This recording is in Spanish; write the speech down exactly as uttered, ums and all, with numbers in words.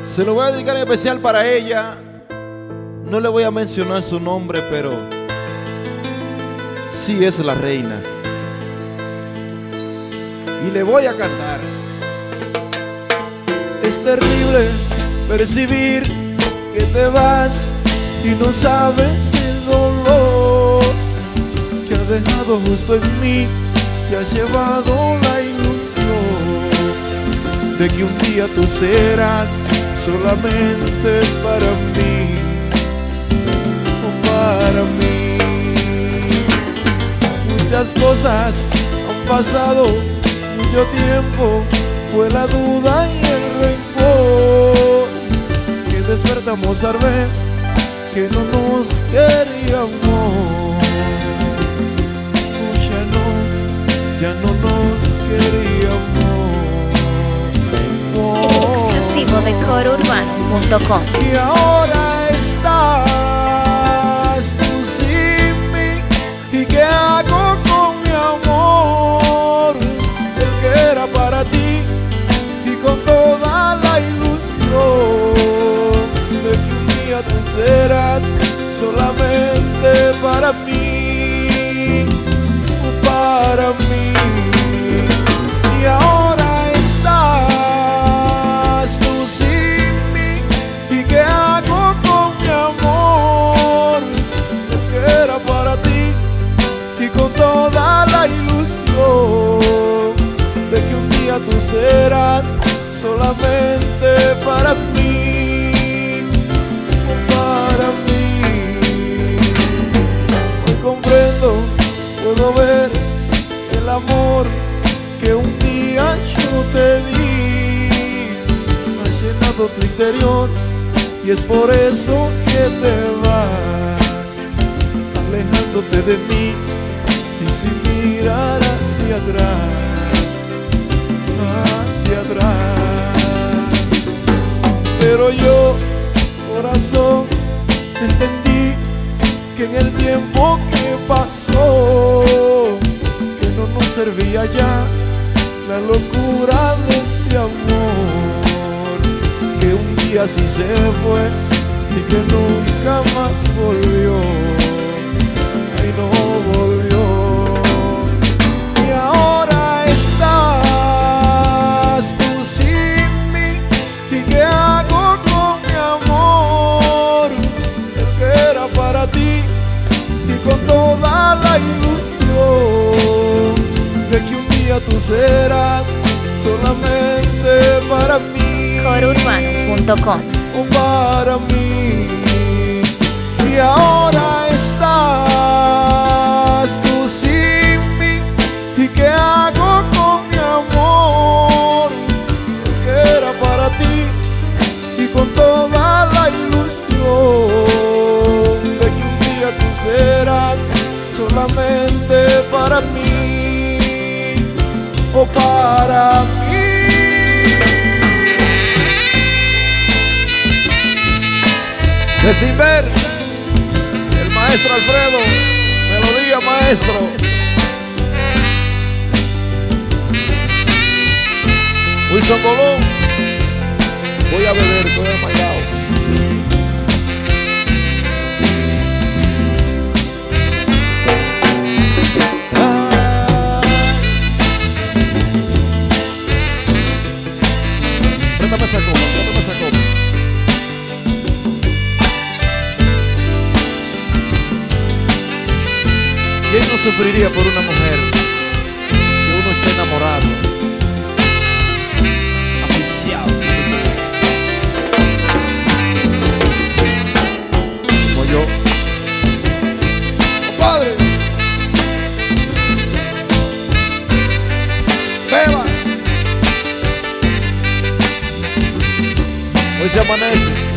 Se lo voy a dedicar en especial para ella. No le voy a mencionar su nombre, pero sí es la reina. Y le voy a cantar. Es terrible percibir que te vas y no sabes el dolor que ha dejado justo en mí, que has llevado la ilusión de que un día tú serás solamente para mí, o para mí. Muchas cosas han pasado, mucho tiempo, fue la duda y el rencor que despertamos al ver que no nos queríamos. Ya no, ya no nos queríamos. Exclusivo de coro urbano punto com. Y ahora estás tú sin mí. ¿Y qué hago con mi amor? El que era para ti y con toda la ilusión de que un día tú serás solamente para mí, para mí. Y ahora estás tú sin mí. ¿Y qué hago con mi amor? El que era para ti y con toda la ilusión de que un día tú serás solamente para mí, para mí. Hoy comprendo, puedo ver el amor que un día yo te di. Has llenado tu interior y es por eso que te vas, alejándote de mí y sin mirar hacia atrás, hacia atrás. Pero yo, corazón, entendí que en el tiempo que pasó, que no nos servía ya la locura de este amor, que un día sí se fue y que nunca más volvió. Ay, no volvió. Y ahora estás tú sin mí. ¿Y qué hago con mi amor? El que era para ti y con toda la ilusión de que un día tú serás solamente para mí, coro urbano punto com. o para mí. Y ahora estás tú sin mí. ¿Y qué hago con mi amor? Que era para ti y con toda la ilusión de que un día tú serás solamente para mí, o para mí. Desde Inver, el maestro Alfredo, melodía maestro. Wilson Colón, voy a beber, estoy desmayado. Préstame esa copa, préstame esa copa. ¿Quién no sufriría por una mujer que uno esté enamorado, aficiado? Como yo. Compadre, beba. Hoy se amanece.